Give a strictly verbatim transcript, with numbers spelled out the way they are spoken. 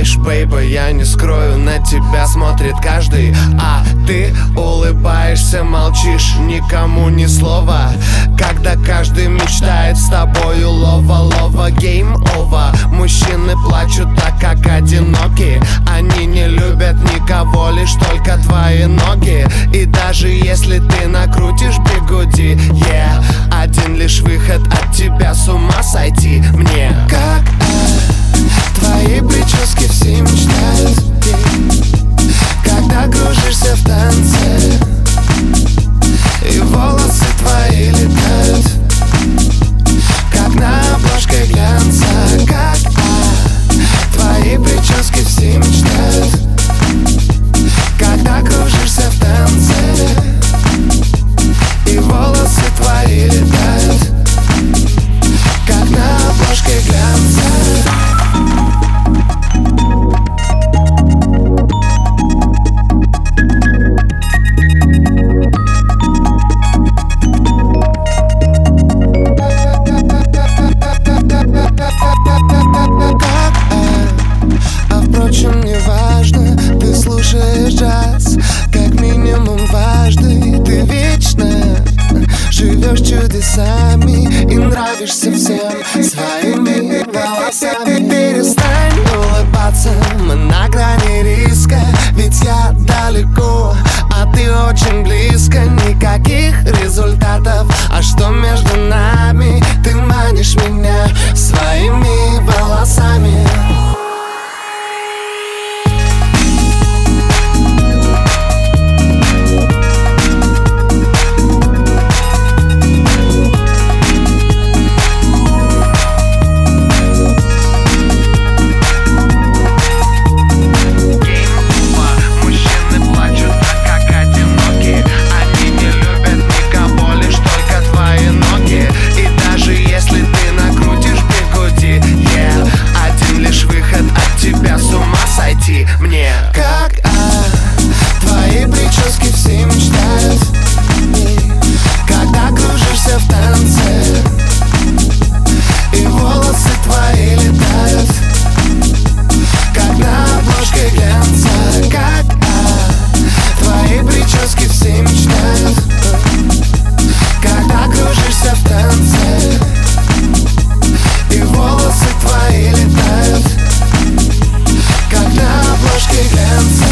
манишь, бейба, я не скрою, на тебя смотрит каждый. А ты улыбаешься, молчишь, никому ни слова. Когда каждый мечтает с тобою лова-лова, гейм over. Мужчины плачут так, как одиноки. Они не любят никого, лишь только твои ноги. И даже если ты накрутишь бигуди, yeah, один лишь выход от тебя, с ума сойти мне. Как а, твои прически все мечтают, yeah, когда кружишься в танце, и волосы твои летают, как на обложке глянца. Как а, твои прически все мечтают, когда кружишься в танце, и волосы твои летают, как на обложке глянца. Живешь чудесами и нравишься всем своими волосами. Перестань улыбаться, мы на грани риска. Ведь я далеко, а ты очень близко. Никаких результатов, а что между нами? Ты манишь меня своими волосами. Мне как а, твои прически все мечтают, когда кружишься в танце, и волосы твои летают, как на обложке глянца. Как а, твои прически все мечтают, когда кружишься в танце, и волосы твои летают, как на обложке глянца.